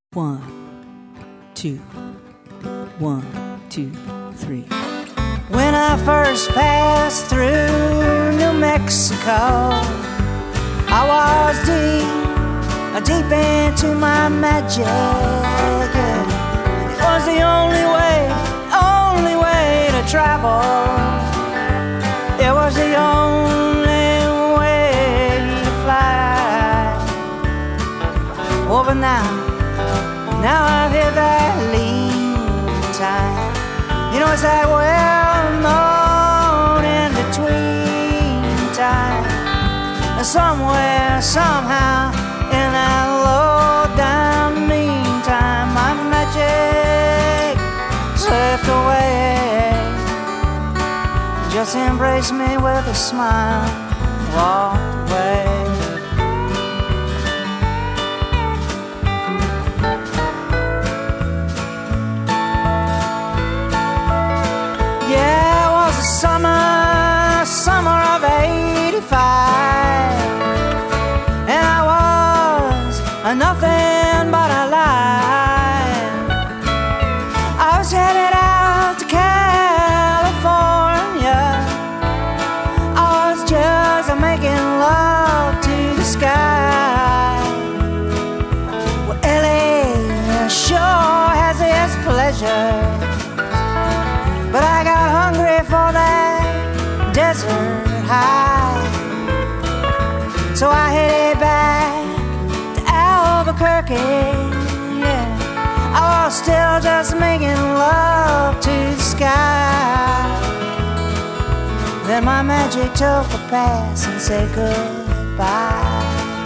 1, 2, 1, 2, 3. When I first passed through New Mexico, I was deep into my magic. It was the only way to travel. It was the only way to fly. Oh, but now I've hit that lean time. You know, it's that well-known in-between time. Somewhere, somehow, in that low-down meantime, my magic slipped away. Just embraced me with a smile, walked away. Summer of '85, and I was nothing but alive. I was headed out to California. I was just making love to the sky. Well, LA sure has its pleasure, but I got hungry for that desert high. So I headed back to Albuquerque. Yeah, I was still just making love to the sky. Then my magic took a pass and said goodbye.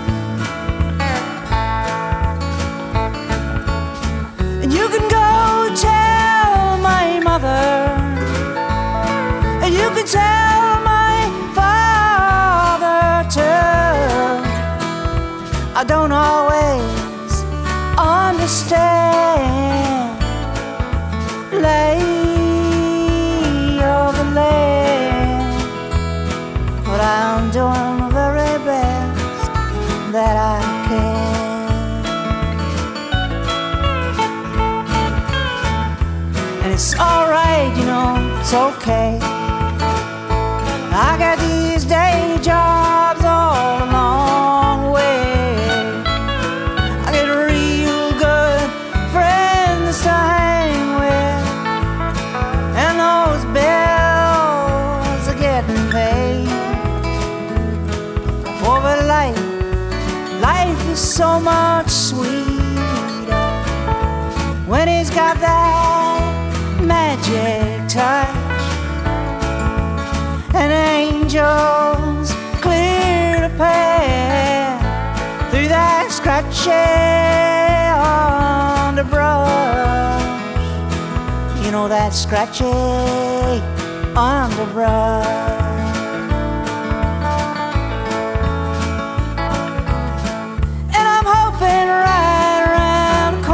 And you can go tell my mother, and you can tell my father too. I don't always understand lay of the land, but I'm doing the very best that I can. And it's alright, you know, it's okay. I got these day jobs all along the way. I get real good friends to hang with, and those bills are getting paid. Oh, but life is so much sweeter when it's got that magic touch. And angels clear the path through that scratchy underbrush. You know, that scratchy underbrush. And I'm hoping right around the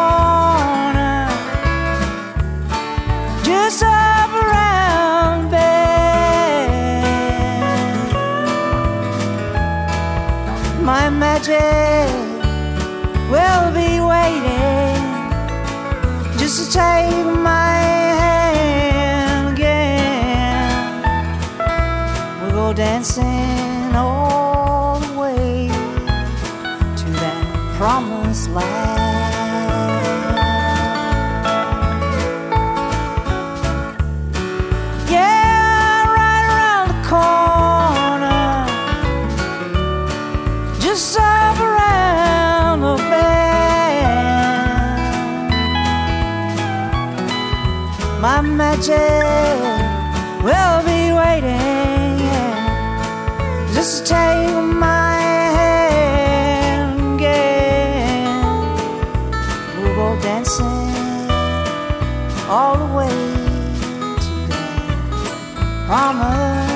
corner, just up around my magic will be waiting just to take my hand again. We'll go dancing all the way to that promised land. Yeah, right around the corner, just up around the bend. My magic will be waiting, yeah, just to take my hand again. We'll go dancing all the way to the promised